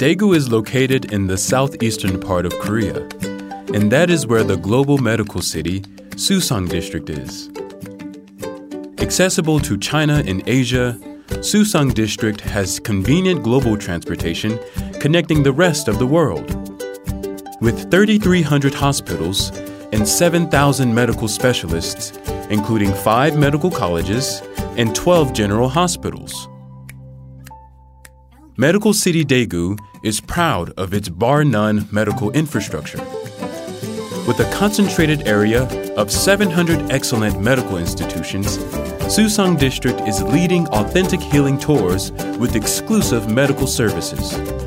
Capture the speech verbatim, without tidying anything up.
Daegu is located in the southeastern part of Korea, and that is where the global medical city, Susang District is. Accessible to China and Asia, Susang District has convenient global transportation connecting the rest of the world. With thirty-three hundred hospitals and seven thousand medical specialists, including five medical colleges and twelve general hospitals. Medical City Daegu is proud of its bar-none medical infrastructure. With a concentrated area of seven hundred excellent medical institutions, Susang District is leading authentic healing tours with exclusive medical services.